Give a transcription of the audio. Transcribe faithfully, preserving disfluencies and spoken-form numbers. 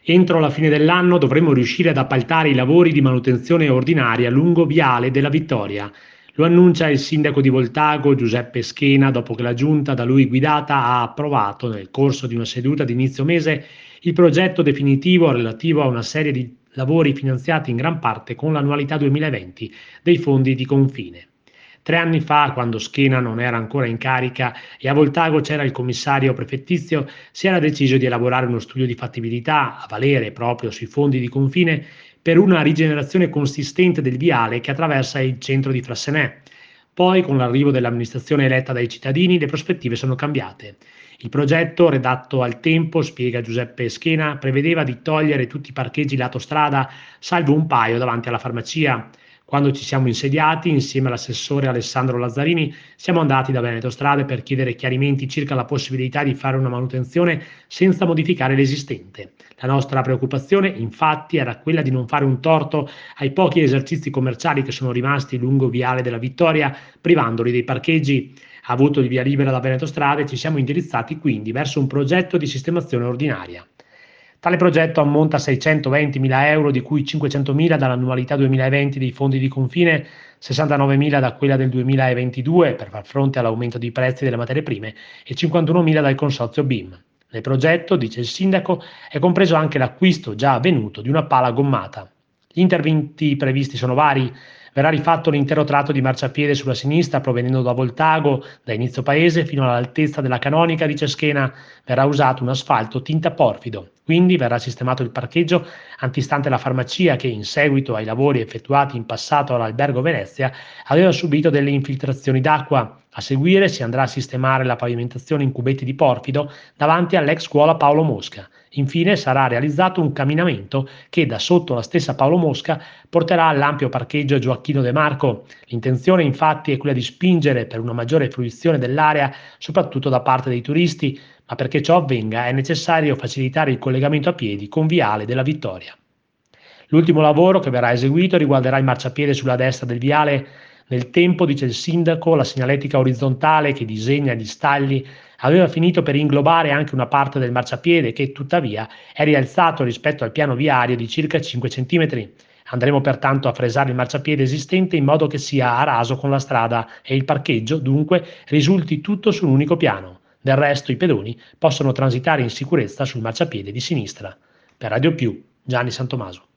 Entro la fine dell'anno dovremmo riuscire ad appaltare i lavori di manutenzione ordinaria lungo Viale della Vittoria. Lo annuncia il sindaco di Voltago, Giuseppe Schena, dopo che la giunta da lui guidata ha approvato, nel corso di una seduta di inizio mese, il progetto definitivo relativo a una serie di lavori finanziati in gran parte con l'annualità duemilaventi dei fondi di confine. Tre anni fa, quando Schena non era ancora in carica e a Voltago c'era il commissario prefettizio, si era deciso di elaborare uno studio di fattibilità, a valere proprio sui fondi di confine, per una rigenerazione consistente del viale che attraversa il centro di Frassenè. Poi, con l'arrivo dell'amministrazione eletta dai cittadini, le prospettive sono cambiate. Il progetto, redatto al tempo, spiega Giuseppe Schena, prevedeva di togliere tutti i parcheggi lato strada, salvo un paio davanti alla farmacia. Quando ci siamo insediati, insieme all'assessore Alessandro Lazzarini, siamo andati da Veneto Strade per chiedere chiarimenti circa la possibilità di fare una manutenzione senza modificare l'esistente. La nostra preoccupazione, infatti, era quella di non fare un torto ai pochi esercizi commerciali che sono rimasti lungo Viale della Vittoria, privandoli dei parcheggi. Avuto il via libera da Veneto Strade, ci siamo indirizzati quindi verso un progetto di sistemazione ordinaria. Tale progetto ammonta a seicentoventimila euro, di cui cinquecentomila dall'annualità duemilaventi dei fondi di confine, sessantanovemila da quella del duemilaventidue per far fronte all'aumento dei prezzi delle materie prime e cinquantunomila dal consorzio B I M. Nel progetto, dice il sindaco, è compreso anche l'acquisto già avvenuto di una pala gommata. Gli interventi previsti sono vari. Verrà rifatto l'intero tratto di marciapiede sulla sinistra provenendo da Voltago, da inizio paese fino all'altezza della canonica di Ceschena. Verrà usato un asfalto tinta porfido. Quindi verrà sistemato il parcheggio antistante la farmacia che, in seguito ai lavori effettuati in passato all'Albergo Venezia, aveva subito delle infiltrazioni d'acqua. A seguire si andrà a sistemare la pavimentazione in cubetti di porfido davanti all'ex scuola Paolo Mosca. Infine sarà realizzato un camminamento che da sotto la stessa Paolo Mosca porterà all'ampio parcheggio Gioacchino De Marco. L'intenzione infatti è quella di spingere per una maggiore fruizione dell'area, soprattutto da parte dei turisti, ma perché ciò avvenga è necessario facilitare il collegamento a piedi con Viale della Vittoria. L'ultimo lavoro che verrà eseguito riguarderà il marciapiede sulla destra del viale. Nel tempo, dice il sindaco, la segnaletica orizzontale che disegna gli stagli aveva finito per inglobare anche una parte del marciapiede che, tuttavia, è rialzato rispetto al piano viario di circa cinque centimetri. Andremo pertanto a fresare il marciapiede esistente in modo che sia a raso con la strada e il parcheggio, dunque, risulti tutto su un unico piano. Del resto i pedoni possono transitare in sicurezza sul marciapiede di sinistra. Per Radio Più, Gianni Santomaso.